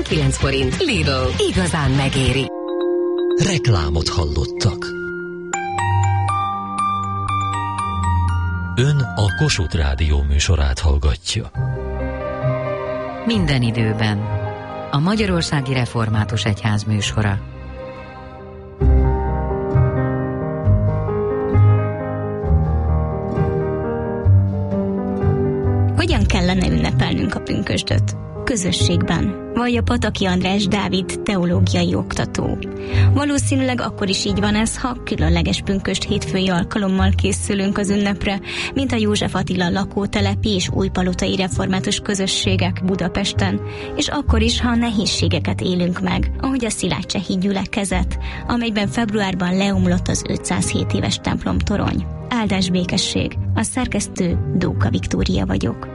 99 forint. Lidl, igazán megéri. Reklámot hallottak. Ön a Kossuth Rádió műsorát hallgatja. Minden időben. A Magyarországi Református Egyház műsora. Hogyan kellene ünnepelnünk a pünkösdöt? Közösségben, vagy a Pataki András Dávid teológiai oktató. Valószínűleg akkor is így van ez, ha különleges pünkösd hétfői alkalommal készülünk az ünnepre, mint a József Attila lakótelepi és újpalotai református közösségek Budapesten, és akkor is, ha nehézségeket élünk meg, ahogy a Szilágycsehi gyülekezet, amelyben februárban leomlott az 507 éves templomtorony. Áldás békesség, a szerkesztő Dóka Viktória vagyok.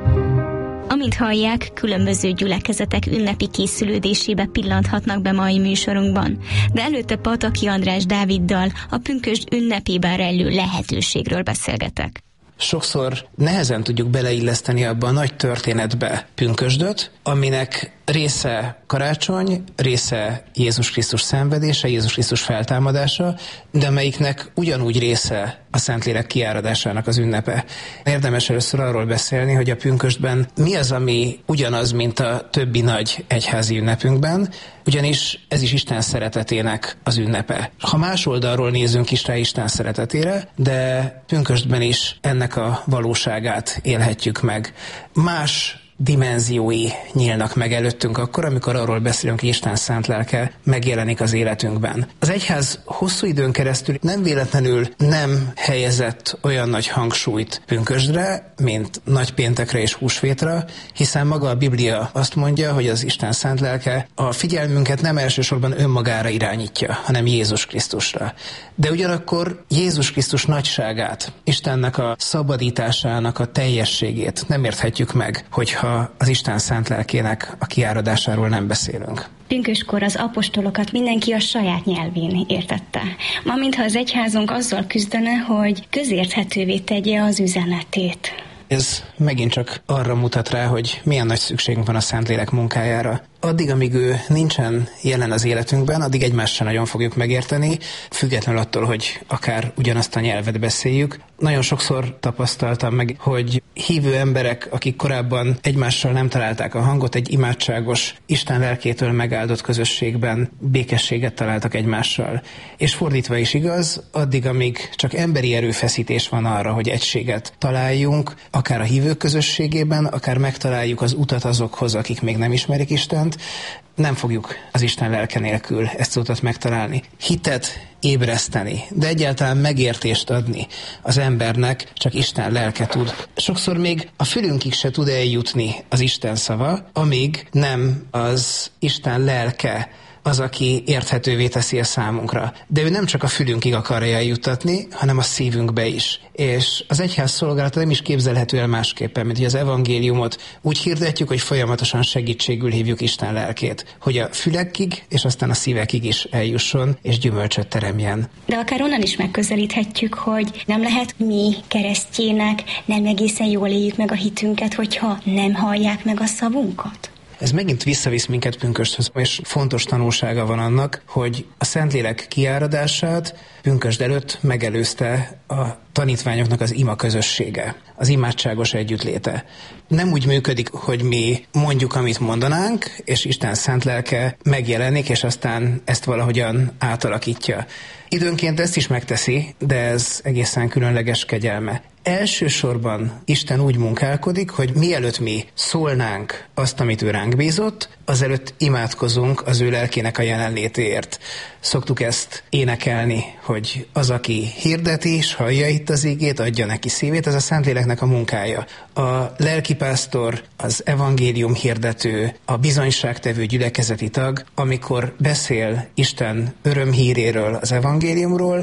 Amint hallják, különböző gyülekezetek ünnepi készülődésébe pillanthatnak be mai műsorunkban, de előtte Pataki András Dáviddal a pünkösd ünnepében rejlő lehetőségről beszélgetek. Sokszor nehezen tudjuk beleilleszteni abba a nagy történetbe pünkösdöt, aminek része karácsony, része Jézus Krisztus szenvedése, Jézus Krisztus feltámadása, de amelyiknek ugyanúgy része a Szentlélek kiáradásának az ünnepe. Érdemes először arról beszélni, hogy a pünkösdben mi az, ami ugyanaz, mint a többi nagy egyházi ünnepünkben, ugyanis ez is Isten szeretetének az ünnepe. Ha más oldalról nézünk is rá Isten szeretetére, de pünkösdben is ennek a valóságát élhetjük meg. Más dimenziói nyílnak meg előttünk akkor, amikor arról beszélünk, hogy Isten szent lelke megjelenik az életünkben. Az egyház hosszú időn keresztül nem véletlenül nem helyezett olyan nagy hangsúlyt pünkösdre, mint nagypéntekre és húsvétra, hiszen maga a Biblia azt mondja, hogy az Isten szent lelke a figyelmünket nem elsősorban önmagára irányítja, hanem Jézus Krisztusra. De ugyanakkor Jézus Krisztus nagyságát, Istennek a szabadításának a teljességét nem érthetjük meg, hogyha az Isten szent lelkének a kiáradásáról nem beszélünk. Pünkösdkor az apostolokat mindenki a saját nyelvén értette. Ma mintha az egyházunk azzal küzdene, hogy közérthetővé tegye az üzenetét. Ez megint csak arra mutat rá, hogy milyen nagy szükségünk van a Szentlélek munkájára. Addig, amíg ő nincsen jelen az életünkben, addig egymást sem nagyon fogjuk megérteni, függetlenül attól, hogy akár ugyanazt a nyelvet beszéljük. Nagyon sokszor tapasztaltam meg, hogy hívő emberek, akik korábban egymással nem találták a hangot, egy imádságos, Isten lelkétől megáldott közösségben békességet találtak egymással. És fordítva is igaz, addig, amíg csak emberi erőfeszítés van arra, hogy egységet találjunk, akár a hívők közösségében, akár megtaláljuk az utat azokhoz, akik még nem ismerik Istent, nem fogjuk az Isten lelke nélkül ezt az utat megtalálni. Hitet ébreszteni, de egyáltalán megértést adni az embernek csak Isten lelke tud. Sokszor még a fülünkig se tud eljutni az Isten szava, amíg nem az Isten lelke az, aki érthetővé teszi a számunkra. De ő nem csak a fülünkig akarja eljuttatni, hanem a szívünkbe is. És az egyház szolgálata nem is képzelhető el másképpen, mint hogy az evangéliumot úgy hirdetjük, hogy folyamatosan segítségül hívjuk Isten lelkét, hogy a fülekig és aztán a szívekig is eljusson és gyümölcsöt teremjen. De akár onnan is megközelíthetjük, hogy nem lehet mi keresztjének nem egészen jól éljük meg a hitünket, hogyha nem hallják meg a szavunkat. Ez megint visszavisz minket pünkösdhöz, és fontos tanulsága van annak, hogy a Szentlélek kiáradását pünkösd előtt megelőzte a tanítványoknak az ima közössége, az imádságos együttléte. Nem úgy működik, hogy mi mondjuk, amit mondanánk, és Isten szent lelke megjelenik, és aztán ezt valahogyan átalakítja. Időnként ezt is megteszi, de ez egészen különleges kegyelme. Elsősorban Isten úgy munkálkodik, hogy mielőtt mi szólnánk azt, amit ő ránk bízott, azelőtt imádkozunk az ő lelkének a jelenlétéért. Szoktuk ezt énekelni, hogy az, aki hirdeti és hallja itt az igét, adja neki szívét, ez a Szentléleknek a munkája. A lelkipásztor, az evangélium hirdető, a bizonyságtevő gyülekezeti tag, amikor beszél Isten örömhíréről, az evangéliumról,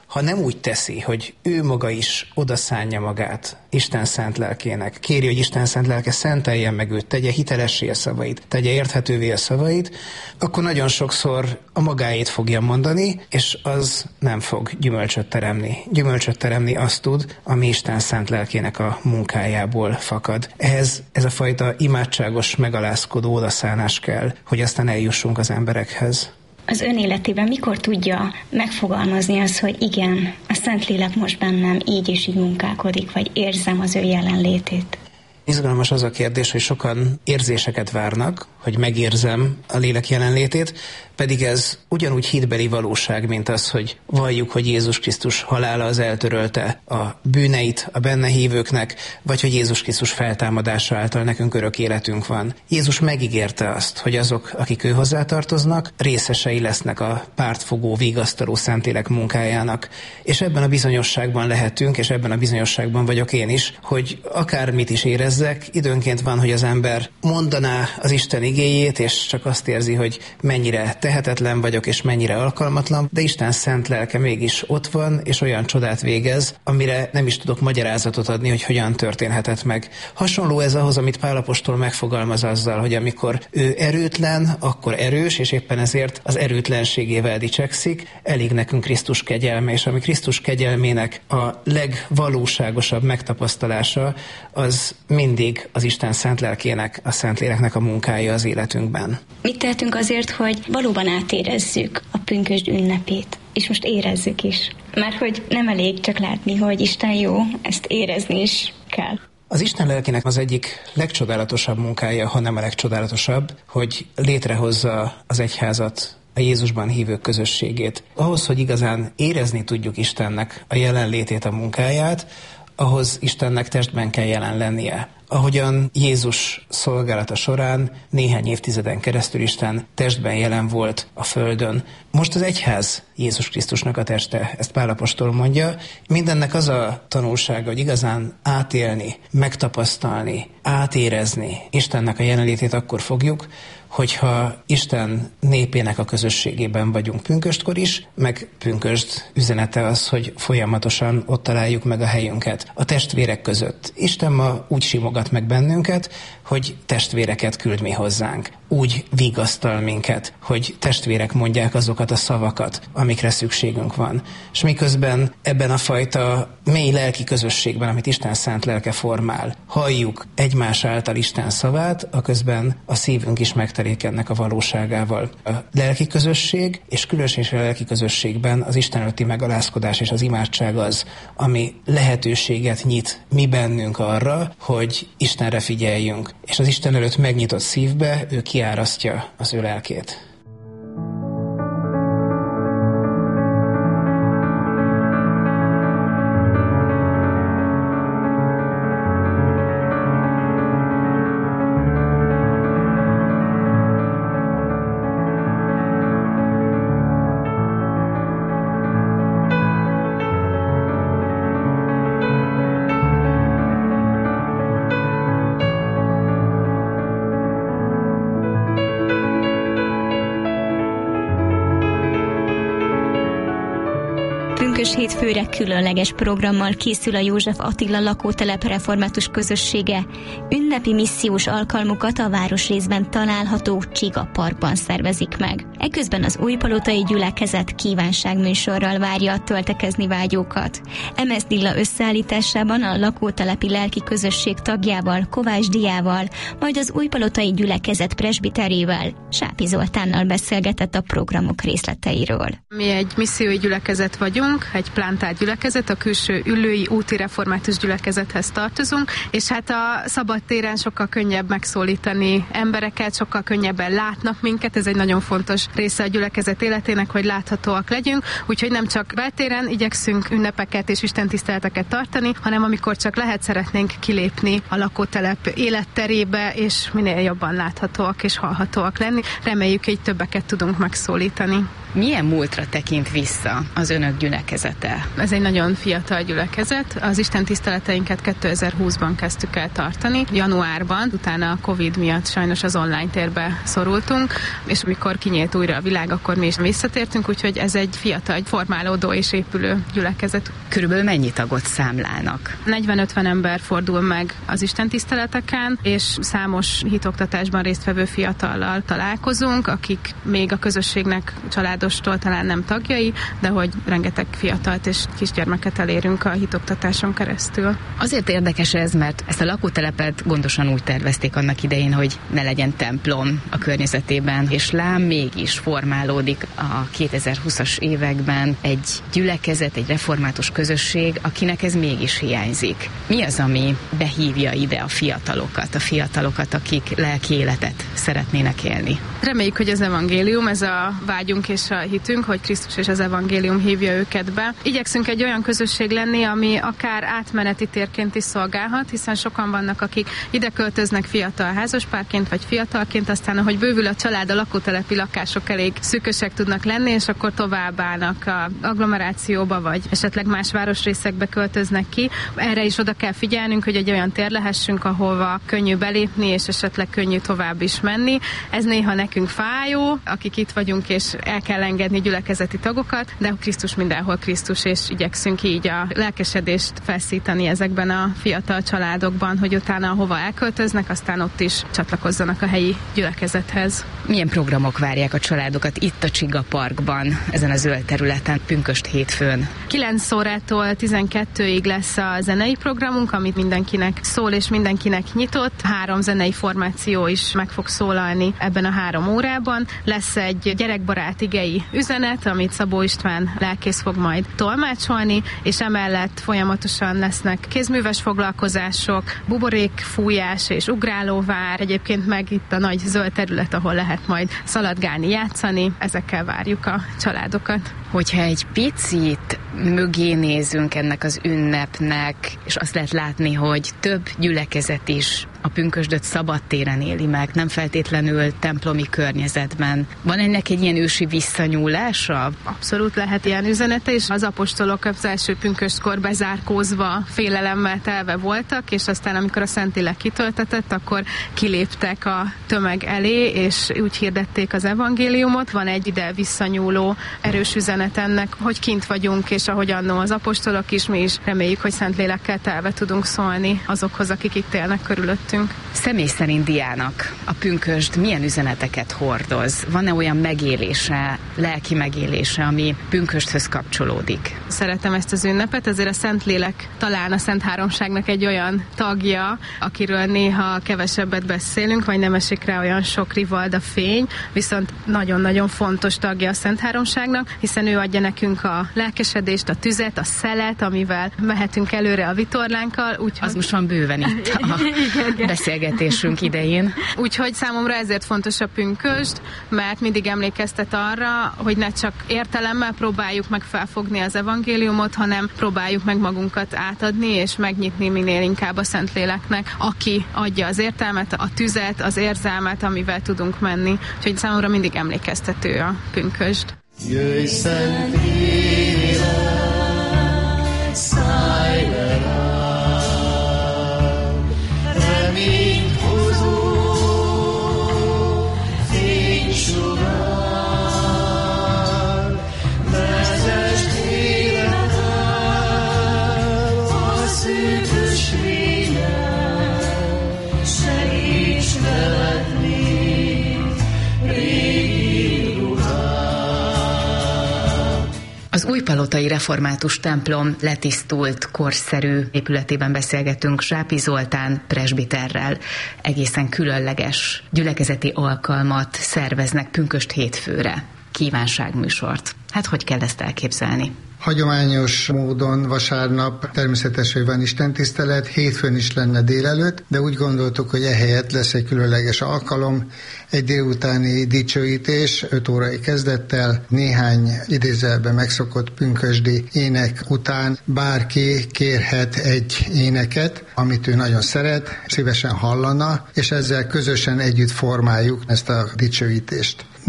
ha nem úgy teszi, hogy ő maga is odaszánja magát Isten szent lelkének, kéri, hogy Isten szent lelke szenteljen meg őt, tegye hitelessé a szavait, tegye érthetővé a szavait, akkor nagyon sokszor a magáét fogja mondani, és az nem fog gyümölcsöt teremni. Gyümölcsöt teremni azt tud, ami Isten szent lelkének a munkájából fakad. Ehhez ez a fajta imádságos, megalázkodó odaszánás kell, hogy aztán eljussunk az emberekhez. Az ön életében mikor tudja megfogalmazni azt, hogy igen, a Szentlélek most bennem így és így munkálkodik, vagy érzem az ő jelenlétét? Izgalmas az a kérdés, hogy sokan érzéseket várnak, hogy megérzem a lélek jelenlétét, pedig ez ugyanúgy hitbeli valóság, mint az, hogy valljuk, hogy Jézus Krisztus halála az eltörölte a bűneit a benne hívőknek, vagy hogy Jézus Krisztus feltámadása által nekünk örök életünk van. Jézus megígérte azt, hogy azok, akik ő hozzátartoznak, részesei lesznek a pártfogó, vigasztaló Szentlélek munkájának. És ebben a bizonyosságban lehetünk, és ebben a bizonyosságban vagyok én is, hogy akármit is érezzek, időnként van, hogy az ember mondaná az Isten igéjét, és csak azt érzi, hogy mennyire tehetetlen vagyok, és mennyire alkalmatlan, de Isten szent lelke mégis ott van, és olyan csodát végez, amire nem is tudok magyarázatot adni, hogy hogyan történhetett meg. Hasonló ez ahhoz, amit Pál apostol megfogalmaz azzal, hogy amikor ő erőtlen, akkor erős, és éppen ezért az erőtlenségével dicsekszik, elég nekünk Krisztus kegyelme, és ami Krisztus kegyelmének a legvalóságosabb megtapasztalása, az mindig az Isten szent lelkének, a Szentléleknek a munkája az életünkben. Mit tehetünk azért, hogy valóban átérezzük a pünkösd ünnepét, és most érezzük is? Mert hogy nem elég csak látni, hogy Isten jó, ezt érezni is kell. Az Isten lelkének az egyik legcsodálatosabb munkája, ha nem a legcsodálatosabb, hogy létrehozza az egyházat, a Jézusban hívők közösségét. Ahhoz, hogy igazán érezni tudjuk Istennek a jelenlétét, a munkáját, ahhoz Istennek testben kell jelen lennie. Ahogyan Jézus szolgálata során néhány évtizeden keresztül Isten testben jelen volt a földön. Most az egyház Jézus Krisztusnak a teste, ezt Pál apostol mondja. Mindennek az a tanulsága, hogy igazán átélni, megtapasztalni, átérezni Istennek a jelenlétét akkor fogjuk, hogyha Isten népének a közösségében vagyunk pünköstkor is, meg pünkösd üzenete az, hogy folyamatosan ott találjuk meg a helyünket a testvérek között. Isten ma úgy simogat meg bennünket, hogy testvéreket küld mi hozzánk. Úgy vigasztal minket, hogy testvérek mondják azokat a szavakat, amikre szükségünk van. És miközben ebben a fajta mély lelki közösségben, amit Isten szent lelke formál, halljuk egymás által Isten szavát, aközben a szívünk is megtelik ennek a valóságával. A lelki közösség, és különösen a lelki közösségben az Isten előtti megalázkodás és az imádság az, ami lehetőséget nyit mi bennünk arra, hogy Istenre figyeljünk. És az Isten előtt megnyitott szívbe ő kiárasztja az ő lelkét. Pünkösd hétfőre különleges programmal készül a József Attila lakótelep református közössége. Ünnepi missziós alkalmukat a városrészben található Csiga Parkban szervezik meg. Eközben az újpalotai gyülekezet kívánságműsorral várja a töltekezni vágyókat. Emes Dilla összeállításában a lakótelepi lelki közösség tagjával, Kovács Diával, majd az újpalotai gyülekezet presbiterével, Sápi Zoltánnal beszélgetett a programok részleteiről. Mi egy missziói gyülekezet vagyunk, egy plántált gyülekezet, a külső Üllői úti református gyülekezethez tartozunk, és hát a szabadtéren sokkal könnyebb megszólítani embereket, sokkal könnyebben látnak minket, ez egy nagyon fontos része a gyülekezet életének, hogy láthatóak legyünk, úgyhogy nem csak beltéren igyekszünk ünnepeket és istentiszteleteket tartani, hanem amikor csak lehet, szeretnénk kilépni a lakótelep életterébe, és minél jobban láthatóak és hallhatóak lenni. Reméljük, hogy többeket tudunk megszólítani. Milyen múltra tekint vissza az önök gyülekezete? Ez egy nagyon fiatal gyülekezet. Az istentiszteleteinket 2020-ban kezdtük el tartani, januárban, utána a Covid miatt sajnos az online térbe szorultunk, és amikor kinyílt újra a világ, akkor mi is visszatértünk, úgyhogy ez egy fiatal, formálódó és épülő gyülekezet. Körülbelül mennyi tagot számlálnak? 40-50 ember fordul meg az istentiszteleteken, és számos hitoktatásban résztvevő fiatallal találkozunk, akik még a közösségnek családostól talán nem tagjai, de hogy rengeteg fiatalt és kisgyermeket elérünk a hitoktatáson keresztül. Azért érdekes ez, mert ezt a lakótelepet gondosan úgy tervezték annak idején, hogy ne legyen templom a környezetében, és lám mégis formálódik a 2020-as években egy gyülekezet, egy református közösség, akinek ez mégis hiányzik. Mi az, ami behívja ide a fiatalokat, akik lelki életet szeretnének élni? Reméljük, hogy az evangélium, ez a vágyunk és a hitünk, hogy Krisztus és az evangélium hívja őket be. Igyekszünk egy olyan közösség lenni, ami akár átmeneti térként is szolgálhat, hiszen sokan vannak, akik ide költöznek fiatal házaspárként vagy fiatalként, aztán ahogy bővül a család, a lakótelepi lakások elég szűkösek tudnak lenni, és akkor továbbállnak a agglomerációba, vagy esetleg más városrészekbe költöznek ki. Erre is oda kell figyelnünk, hogy egy olyan tér lehessünk, ahova könnyű belépni, és esetleg könnyű tovább is menni. Ez néha nekünk fájó, akik itt vagyunk, és el kell engedni gyülekezeti tagokat, de Krisztus mindenhol Krisztus, és igyekszünk így a lelkesedést felszítani ezekben a fiatal családokban, hogy utána hova elköltöznek, aztán ott is csatlakozzanak a helyi gyülekezethez. Milyen programok várják a családokat itt a Csiga Parkban, ezen a zöld területen, pünkösd hétfőn? 9 órától 12-ig lesz a zenei programunk, amit mindenkinek szól és mindenkinek nyitott. 3 zenei formáció is meg fog szólalni ebben a 3 órában. Lesz egy gyerekbarát igei üzenet, amit Szabó István lelkész fog majd tolmácsolni, és emellett folyamatosan lesznek kézműves foglalkozások, buborékfújás és ugrálóvár, egyébként meg itt a nagy zöld terület, ahol lehet majd szaladgálni, játszani. Ezekkel várjuk a családokat. Hogyha egy picit mögé nézünk ennek az ünnepnek, és azt lehet látni, hogy több gyülekezet is a pünkösdöt szabadtéren éli meg, nem feltétlenül templomi környezetben. Van ennek egy ilyen ősi visszanyúlása? Abszolút lehet ilyen üzenete, és az apostolok az első pünköstkor bezárkózva, félelemmel telve voltak, és aztán amikor a Szentlélek kitöltetett, akkor kiléptek a tömeg elé, és úgy hirdették az evangéliumot. Van egy ide visszanyúló erős üzenet ennek, hogy kint vagyunk, és ahogy annó az apostolok is, mi is reméljük, hogy Szentlélekkel telve tudunk szólni azokhoz, akik itt élnek körülöttünk. Személy szerint Diának a pünkösd milyen üzeneteket hordoz? Van-e olyan megélése, lelki megélése, ami pünkösdhöz kapcsolódik? Szeretem ezt az ünnepet, azért a Szentlélek talán a Szent Háromságnak egy olyan tagja, akiről néha kevesebbet beszélünk, vagy nem esik rá olyan sok rivalda fény, viszont nagyon-nagyon fontos tagja a Szent Háromságnak, hiszen ő adja nekünk a lelkesedést, a tüzet, a szelet, amivel mehetünk előre a vitorlánkkal. Úgyhogy... Az most van bőven itt a beszélgetésünk idején. Úgyhogy számomra ezért fontos a pünkösd, mert mindig emlékeztet arra, hogy ne csak értelemmel próbáljuk meg felfogni az evangéliumot, hanem próbáljuk meg magunkat átadni és megnyitni minél inkább a Szentléleknek, aki adja az értelmet, a tüzet, az érzelmet, amivel tudunk menni. Úgyhogy számomra mindig emlékeztető a pünkösd. Jöjj, Szentlélek, szállj le rám, reményt hozó fénysugár, vezesd életem a szűkös lényen, segíts nevetni régi ruhám. Az újpalotai református templom letisztult, korszerű épületében beszélgetünk Zsápi Zoltán presbiterrel. Egészen különleges gyülekezeti alkalmat szerveznek pünkösd hétfőre. Kívánságműsort. Hát hogy kell ezt elképzelni? Hagyományos módon vasárnap természetesen van istentisztelet, hétfőn is lenne délelőtt, de úgy gondoltuk, hogy ehelyett lesz egy különleges alkalom, egy délutáni dicsőítés 5 órai kezdettel, néhány idézelben megszokott pünkösdi ének után bárki kérhet egy éneket, amit ő nagyon szeret, szívesen hallana, és ezzel közösen együtt formáljuk ezt a dicsőítést.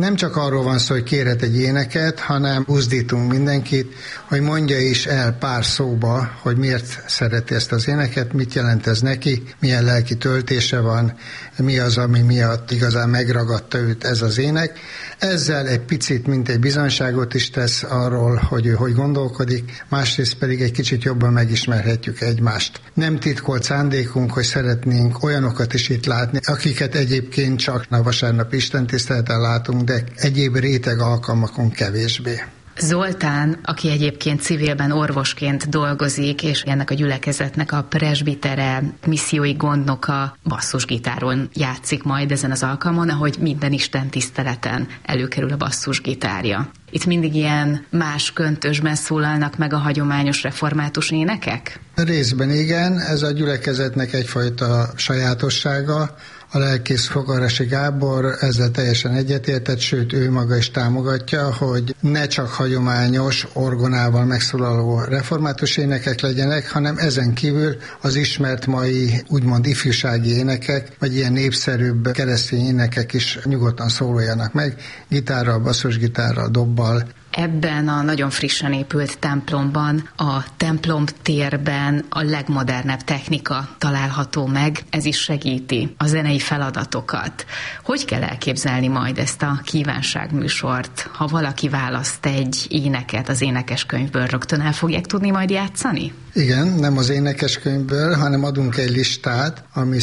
nem csak arról van szó, hogy kérhet egy éneket, hanem buzdítunk mindenkit, hogy mondja is el pár szóba, hogy miért szereti ezt az éneket, mit jelent ez neki, milyen lelki töltése van, mi az, ami miatt igazán megragadta őt ez az ének. Ezzel egy picit, mint egy bizonyságot is tesz arról, hogy ő hogy gondolkodik, másrészt pedig egy kicsit jobban megismerhetjük egymást. Nem titkolt szándékunk, hogy szeretnénk olyanokat is itt látni, akiket egyébként csak a vasárnap istentiszteleten látunk, de egyéb réteg alkalmakon kevésbé. Zoltán, aki egyébként civilben orvosként dolgozik, és ennek a gyülekezetnek a presbitere, missziói gondnoka, basszusgitáron játszik majd ezen az alkalmon, ahogy minden istentiszteleten előkerül a basszusgitárja. Itt mindig ilyen más köntösben szólalnak meg a hagyományos református énekek? Részben igen, ez a gyülekezetnek egyfajta sajátossága. A lelkész Fogarasi Gábor ezzel teljesen egyetértett, sőt ő maga is támogatja, hogy ne csak hagyományos orgonával megszólaló református énekek legyenek, hanem ezen kívül az ismert mai úgymond ifjúsági énekek, vagy ilyen népszerűbb keresztény énekek is nyugodtan szólaljanak meg, gitárral, basszusgitárral, dobbal. Ebben a nagyon frissen épült templomban, a templom térben a legmodernebb technika található meg, ez is segíti a zenei feladatokat. Hogy kell elképzelni majd ezt a kívánságműsort? Ha valaki választ egy éneket az énekeskönyvből, rögtön el fogják tudni majd játszani? Igen, nem az énekeskönyvből, hanem adunk egy listát, ami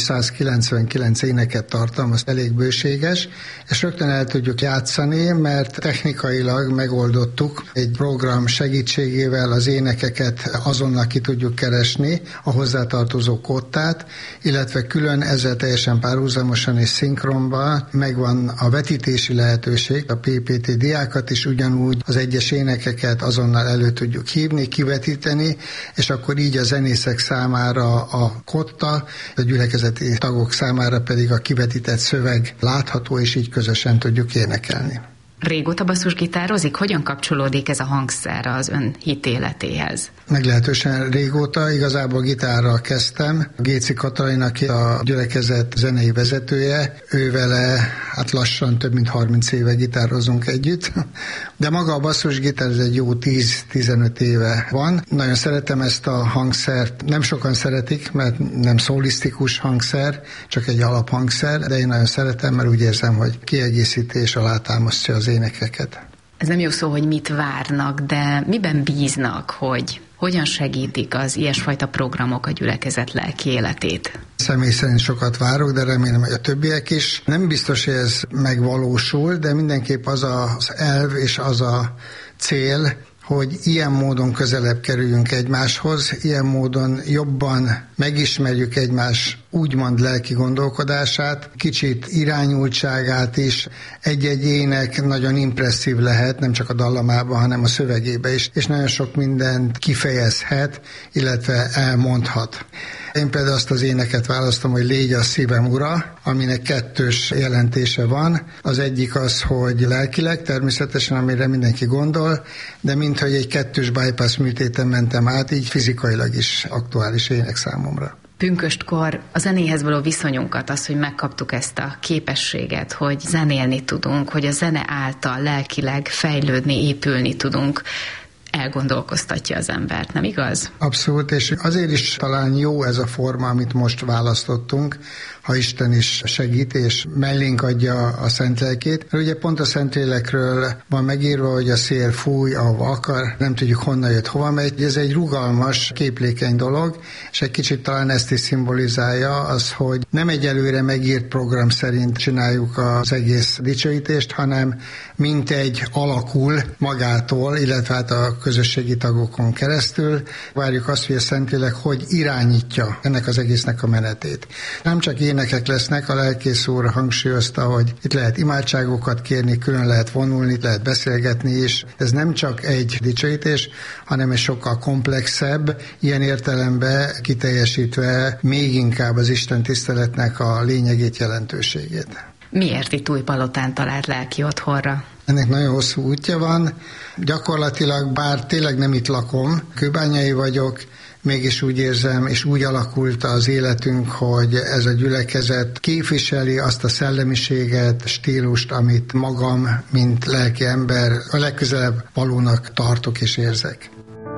199 éneket tartalmaz, elég bőséges, és rögtön el tudjuk játszani, mert technikailag megoldottuk egy program segítségével az énekeket azonnal ki tudjuk keresni, a hozzátartozó kódtát, illetve külön ezzel teljesen párhuzamosan és szinkronban megvan a vetítési lehetőség, a PPT diákat is ugyanúgy az egyes énekeket azonnal elő tudjuk hívni, kivetíteni, és akkor így a zenészek számára a kotta, a gyülekezeti tagok számára pedig a kivetített szöveg látható, és így közösen tudjuk énekelni. Régóta basszusgitározik? Hogyan kapcsolódik ez a hangszer az ön hitéletéhez? Meglehetősen régóta, igazából gitárral kezdtem. Géci Katalin, aki a gyülekezet zenei vezetője, ő vele lassan több mint 30 éve gitározunk együtt, de maga a basszusgitár ez egy jó 10-15 éve van. Nagyon szeretem ezt a hangszert, nem sokan szeretik, mert nem szólisztikus hangszer, csak egy alaphangszer, de én nagyon szeretem, mert úgy érzem, hogy kiegészíti és alátámasztja az énekeket. Ez nem jó szó, hogy mit várnak, de miben bíznak, hogy hogyan segítik az ilyesfajta programok a gyülekezet lelki életét? Személy szerint sokat várok, de remélem, hogy a többiek is. Nem biztos, hogy ez megvalósul, de mindenképp az az elv és az a cél, hogy ilyen módon közelebb kerüljünk egymáshoz, ilyen módon jobban megismerjük egymás úgymond lelki gondolkodását, kicsit irányultságát is. Egy-egy ének nagyon impresszív lehet, nem csak a dallamában, hanem a szövegében is, és nagyon sok mindent kifejezhet, illetve elmondhat. Én például azt az éneket választom, hogy Légy a szívem ura, aminek kettős jelentése van. Az egyik az, hogy lelkileg természetesen, amire mindenki gondol, de minthogy egy kettős bypass műtéten mentem át, így fizikailag is aktuális ének számomra. Pünköstkor a zenéhez való viszonyunkat, az, hogy megkaptuk ezt a képességet, hogy zenélni tudunk, hogy a zene által lelkileg fejlődni, épülni tudunk, elgondolkoztatja az embert, nem igaz? Abszolút, és azért is talán jó ez a forma, amit most választottunk, ha Isten is segít, és mellénk adja a Szent Lelkét. Ugye pont a Szentlélekről van megírva, hogy a szél fúj, ahova akar, nem tudjuk honnan jött, hova megy. Ez egy rugalmas, képlékeny dolog, és egy kicsit talán ezt is szimbolizálja az, hogy nem egy előre megírt program szerint csináljuk az egész dicsőítést, hanem mint egy alakul magától, illetve hát a közösségi tagokon keresztül. Várjuk azt, hogy a Szentlélek hogy irányítja ennek az egésznek a menetét. Nem csak énekek lesznek, a lelkész úr hangsúlyozta, hogy itt lehet imádságokat kérni, külön lehet vonulni, lehet beszélgetni is. Ez nem csak egy dicsőítés, hanem egy sokkal komplexebb, ilyen értelemben kiteljesítve még inkább az Isten tiszteletnek a lényegét, jelentőségét. Miért itt Újpalotán talált lelki otthonra? Ennek nagyon hosszú útja van. Gyakorlatilag, bár tényleg nem itt lakom, kőbányai vagyok, mégis úgy érzem, és úgy alakult az életünk, hogy ez a gyülekezet képviseli azt a szellemiséget, stílust, amit magam, mint lelki ember a legközelebb valónak tartok és érzek.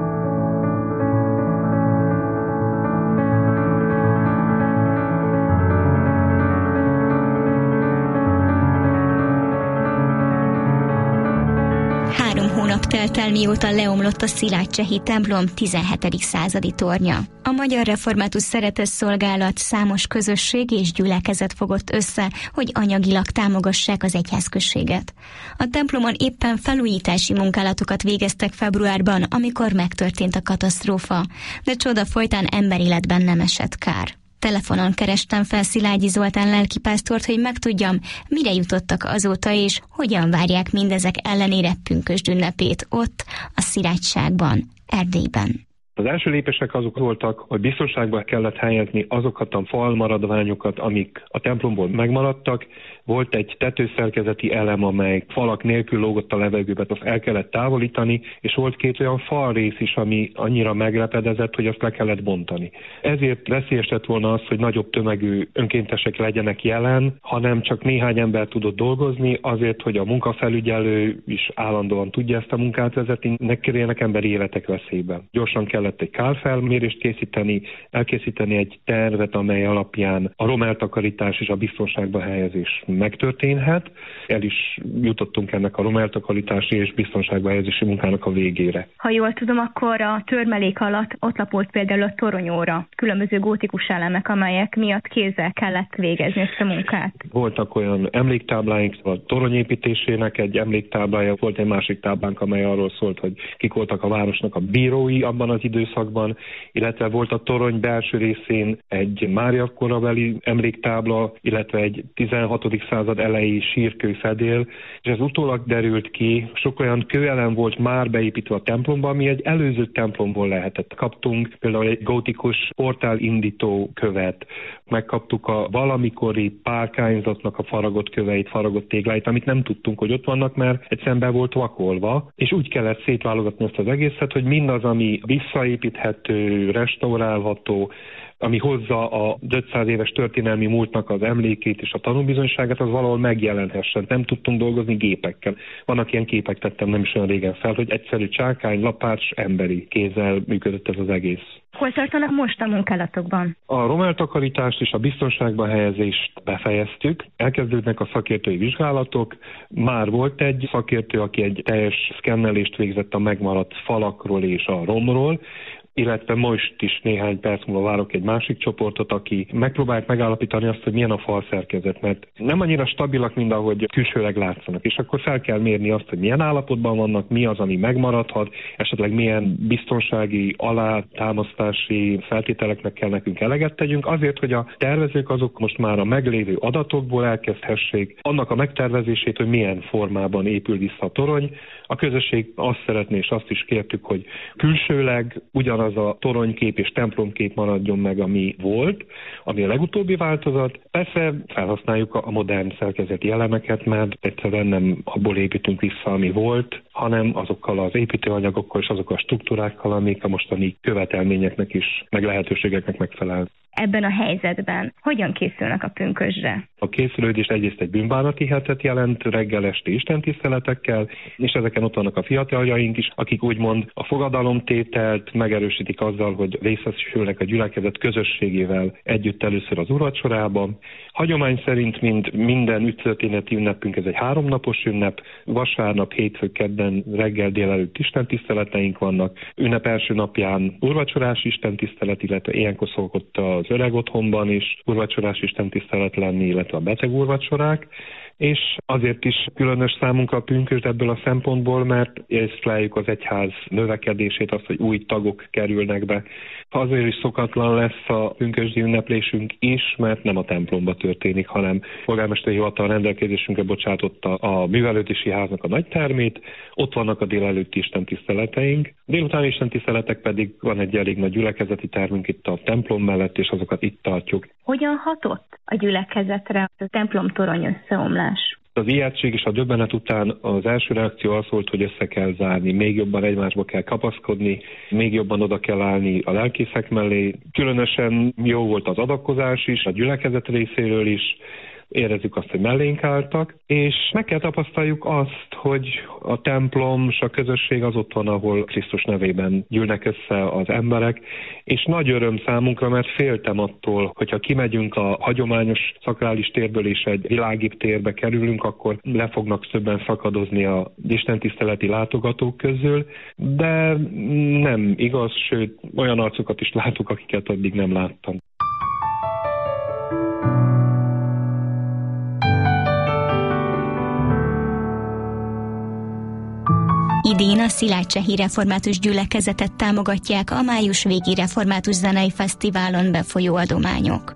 Telt el, mióta leomlott a szilágycsehi templom 17. századi tornya. A Magyar Református Szeretetszolgálat számos közösség és gyülekezet fogott össze, hogy anyagilag támogassák az egyházközséget. A templomon éppen felújítási munkálatokat végeztek februárban, amikor megtörtént a katasztrófa, de csoda folytán emberéletben nem esett kár. Telefonon kerestem fel Szilágyi Zoltán lelkipásztort, hogy megtudjam, mire jutottak azóta, és hogyan várják mindezek ellenére pünkösd ünnepét ott, a Szilágyságban, Erdélyben. Az első lépések azok voltak, hogy biztonságba kellett helyezni azokat a falmaradványokat, amik a templomból megmaradtak. Volt egy tetőszerkezeti elem, amely falak nélkül lógott a levegőbe, azt el kellett távolítani, és volt két olyan falrész is, ami annyira meglepedezett, hogy azt le kellett bontani. Ezért veszélyes lett volna az, hogy nagyobb tömegű önkéntesek legyenek jelen, hanem csak néhány ember tudott dolgozni, azért, hogy a munkafelügyelő is állandóan tudja ezt a munkát vezetni, ne kerüljenek emberi életek veszélybe. Gyorsan kellett egy kárfelmérést készíteni, elkészíteni egy tervet, amely alapján a romeltakarítás és a biztonságba helyezés megtörténhet. El is jutottunk ennek a romeltakarítási és biztonságba helyezési munkának a végére. Ha jól tudom, akkor a törmelék alatt ott lapult például a toronyóra különböző gótikus elemek, amelyek miatt kézzel kellett végezni ezt a munkát. Voltak olyan emléktábláink, a torony építésének egy emléktáblája, volt egy másik táblánk, amely arról szólt, hogy kik voltak a városnak a bírói abban az időszakban, illetve volt a torony belső részén egy Mária korabeli emléktábla, illetve egy 16. század elejé sírkőfedél, és ez utólag derült ki, sok olyan kőelem volt már beépítve a templomba, ami egy előző templomból lehetett. Kaptunk például egy gótikus portálindító követ, megkaptuk a valamikori párkányzatnak a faragott köveit, faragott tégláit, amit nem tudtunk, hogy ott vannak, mert egyszerűen be volt vakolva, és úgy kellett szétválogatni ezt az egészet, hogy mindaz, ami visszaépíthető, restaurálható, ami hozza a 500 éves történelmi múltnak az emlékét és a tanúbizonyságát, az valahol megjelenhessen. Nem tudtunk dolgozni gépekkel. Vannak ilyen képek, tettem nem is olyan régen fel, hogy egyszerű csákány, lapács, emberi kézzel működött ez az egész. Hol tartanak most a munkálatokban? A romeltakarítást és a biztonságba helyezést befejeztük. Elkezdődnek a szakértői vizsgálatok. Már volt egy szakértő, aki egy teljes szkennelést végzett a megmaradt falakról és a romról, illetve most is néhány perc múlva várok egy másik csoportot, aki megpróbálják megállapítani azt, hogy milyen a falszerkezet, mert nem annyira stabilak, mint ahogy külsőleg látszanak, és akkor fel kell mérni azt, hogy milyen állapotban vannak, mi az, ami megmaradhat, esetleg milyen biztonsági, alátámasztási feltételeknek kell nekünk eleget tegyünk, azért, hogy a tervezők azok most már a meglévő adatokból elkezdhessék annak a megtervezését, hogy milyen formában épül vissza a torony. A közösség azt szeretné, és azt is kértük, hogy külsőleg ugyanaz a toronykép és templomkép maradjon meg, ami volt, ami a legutóbbi változat. Persze felhasználjuk a modern szerkezeti elemeket, mert egyszerűen nem abból építünk vissza, ami volt, hanem azokkal az építőanyagokkal és azokkal a struktúrákkal, amik a mostani követelményeknek is, meg lehetőségeknek megfelel. Ebben a helyzetben hogyan készülnek a pünkösdre? A készülődés egyrészt egy bűnbánati hetet jelent, reggel esti istentiszteletekkel, és ezeken ott vannak a fiataljaink is, akik úgymond a fogadalomtételt megerősítik azzal, hogy részesülnek a gyülekezet közösségével együtt először az úrvacsorában. Hagyomány szerint, mint minden ügytörténeti ünnepünk, ez egy 3 napos ünnep, vasárnap, hétfő, kedden, reggel, délelőtt istentiszteleteink vannak, ünnep első napján úrvacsorás istentisztelet, illetve ilyenkor szokott az öreg otthonban is úrvacsorás istentisztelet lenni, illetve a beteg úrvacsorák, és azért is különös számunkra a pünkösd ebből a szempontból, mert észleljük az egyház növekedését, azt, hogy új tagok kerülnek be. Azért is szokatlan lesz a pünkösdi ünneplésünk is, mert nem a templomba történik, hanem polgármesteri hivatal rendelkezésünkre bocsátotta a művelődési háznak a nagy termét, ott vannak a délelőtti istentiszteleteink. Délutáni istentiszteletek pedig van egy elég nagy gyülekezeti termünk itt a templom mellett, és azokat itt tartjuk. Hogyan hatott a gyülekezetre a templomtorony összeomlás? Az ijegység és a döbbenet után az első reakció az volt, hogy össze kell zárni, még jobban egymásba kell kapaszkodni, még jobban oda kell állni a lelkészek mellé. Különösen jó volt az adakozás is, a gyülekezet részéről is, érezzük azt, hogy mellénk álltak, és meg kell tapasztaljuk azt, hogy a templom és a közösség az ott van, ahol Krisztus nevében gyűlnek össze az emberek, és nagy öröm számunkra, mert féltem attól, hogyha kimegyünk a hagyományos szakrális térből és egy világibb térbe kerülünk, akkor le fognak többen szakadozni a istentiszteleti látogatók közül, de nem igaz, sőt olyan arcokat is látok, akiket addig nem láttam. Idén a Szilágycsehi Református Gyülekezetet támogatják a május végi Református Zenei Fesztiválon befolyó adományok.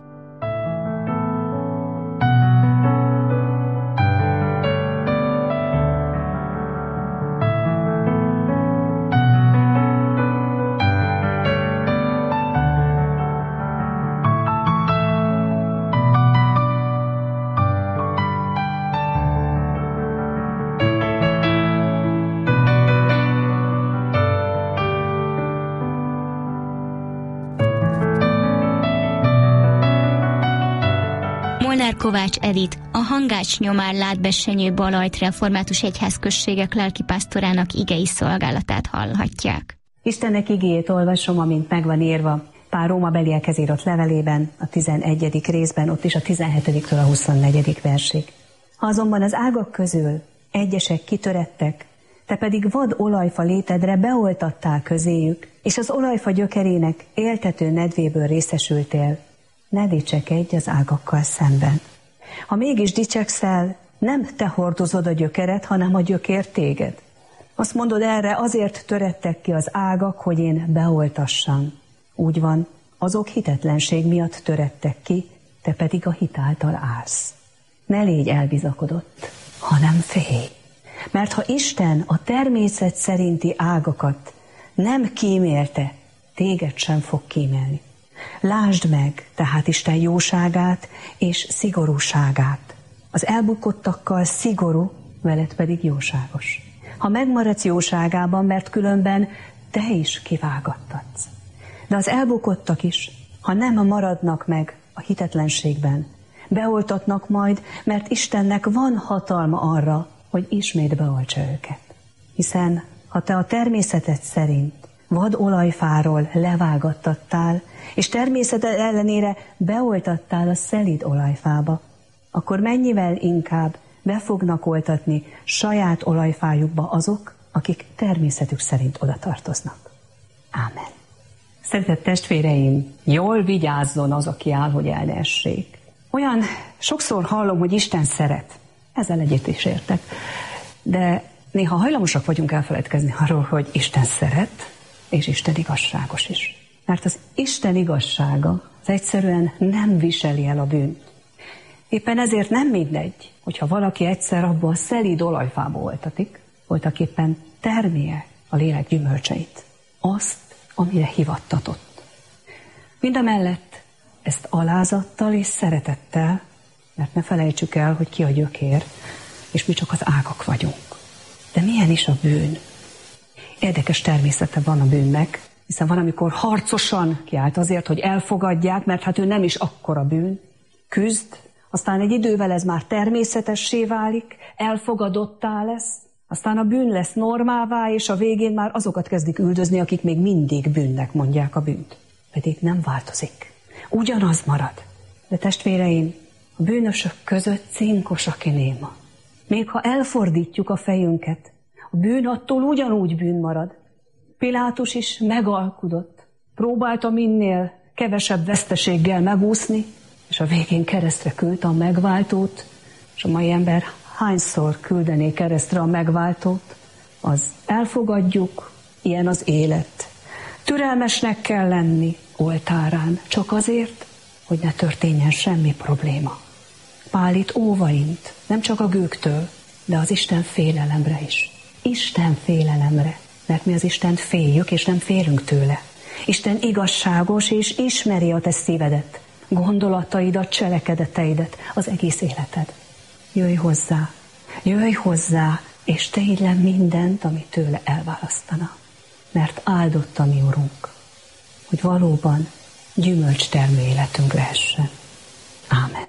Kovács Edit, a Hangács nyomán Látbessenyő Balajt Református Egyházközségek lelkipásztorának igei szolgálatát hallhatják. Istennek igéjét olvasom, amint megvan írva Pál Rómabeliekhez írott levelében, a 11. részben, ott is a 17-től a 24. versig. Ha azonban az ágak közül egyesek kitörettek, te pedig vad olajfa létedre beoltattál közéjük, és az olajfa gyökerének éltető nedvéből részesültél, ne dicsekedj az ágakkal szemben. Ha mégis dicsekszel, nem te hordozod a gyökeret, hanem a gyökér téged. Azt mondod, erre azért törettek ki az ágak, hogy én beoltassam. Úgy van, azok hitetlenség miatt törettek ki, te pedig a hit által állsz. Ne légy elbizakodott, hanem félj. Mert ha Isten a természet szerinti ágakat nem kímélte, téged sem fog kímélni. Lásd meg tehát Isten jóságát és szigorúságát. Az elbukottakkal szigorú, veled pedig jóságos. Ha megmaradsz jóságában, mert különben te is kivágattatsz. De az elbukottak is, ha nem maradnak meg a hitetlenségben, beoltatnak majd, mert Istennek van hatalma arra, hogy ismét beoltsa őket. Hiszen ha te a természeted szerint vad olajfáról levágattattál, és természeted ellenére beoltattál a szelíd olajfába, akkor mennyivel inkább be fognak oltatni saját olajfájukba azok, akik természetük szerint oda tartoznak. Ámen. Szeretett testvéreim, jól vigyázzon az, aki áll, hogy el ne essék. Olyan sokszor hallom, hogy Isten szeret. Ezzel egyet is értek. De néha hajlamosak vagyunk elfeledkezni arról, hogy Isten szeret, és Isten igazságos is. Mert az Isten igazsága az egyszerűen nem viseli el a bűnt. Éppen ezért nem mindegy, hogyha valaki egyszer abba a szelíd olajfába oltatik, voltaképpen termélje a lélek gyümölcseit. Azt, amire hivattatott. Mindamellett ezt alázattal és szeretettel, mert ne felejtsük el, hogy ki a gyökér, és mi csak az ágak vagyunk. De milyen is a bűn? Érdekes természete van a bűnnek, hiszen van, amikor harcosan kiállt azért, hogy elfogadják, mert hát ő nem is akkora bűn. Küzd, aztán egy idővel ez már természetessé válik, elfogadottá lesz, aztán a bűn lesz normává, és a végén már azokat kezdik üldözni, akik még mindig bűnnek mondják a bűnt. Pedig nem változik. Ugyanaz marad. De testvéreim, a bűnösök között cinkos, aki néma. Még ha elfordítjuk a fejünket, a bűn attól ugyanúgy bűn marad. Pilátus is megalkudott. Próbálta minél kevesebb veszteséggel megúszni, és a végén keresztre küldte a megváltót, és a mai ember hányszor küldené keresztre a megváltót, az elfogadjuk, ilyen az élet. Türelmesnek kell lenni oltárán, csak azért, hogy ne történjen semmi probléma. Pál itt óvaint, nem csak a gőgtől, de az Isten félelemre is. Isten félelemre, mert mi az Istent féljük, és nem félünk tőle. Isten igazságos, és ismeri a te szívedet, gondolataidat, cselekedeteidet, az egész életed. Jöjj hozzá, Jöjj hozzá, és tégy le mindent, ami tőle elválasztana. Mert áldott a mi Urunk, hogy valóban gyümölcstermő életünk lehessen. Ámen.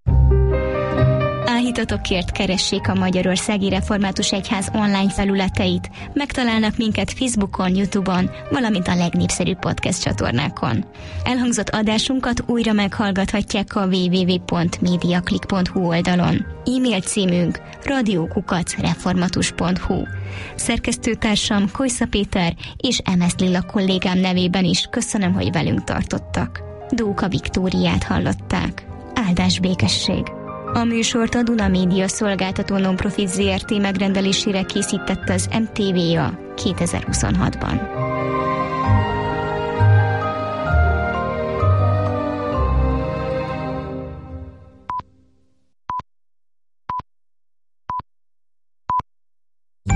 Áhítatokért keressék a Magyarországi Református Egyház online felületeit, megtalálnak minket Facebookon, YouTube-on, valamint a legnépszerűbb podcast csatornákon. Elhangzott adásunkat újra meghallgathatják a www.mediaclick.hu oldalon. E-mail címünk radio@reformatus.hu. Szerkesztőtársam Kojsza Péter és MS Lilla kollégám nevében is köszönöm, hogy velünk tartottak. Dóka Viktóriát hallották. Áldás békesség! A műsort a Duna Média Szolgáltató Nonprofit Zrt. Megrendelésére készítette az MTV-a 2026-ban.